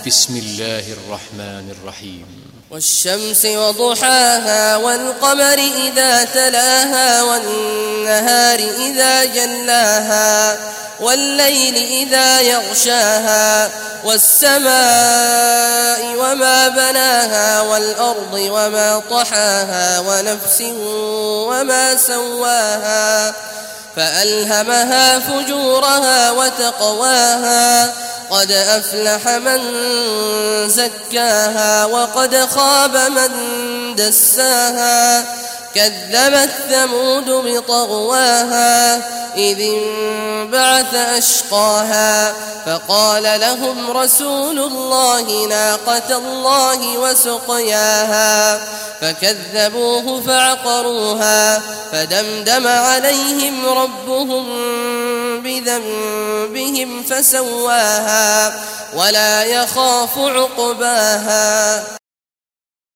بسم الله الرحمن الرحيم والشمس وضحاها والقمر إذا تلاها والنهار إذا جلاها والليل إذا يغشاها والسماء وما بناها والأرض وما طحاها ونفس وما سواها فألهمها فجورها وتقواها قد أفلح من زكاها وقد خاب من دساها كذبت ثمود بطغواها إذ انبعث أشقاها فقال لهم رسول الله ناقة الله وسقياها فكذبوه فعقروها فدمدم عليهم ربهم بذنبهم فسواها ولا يخاف عقباها.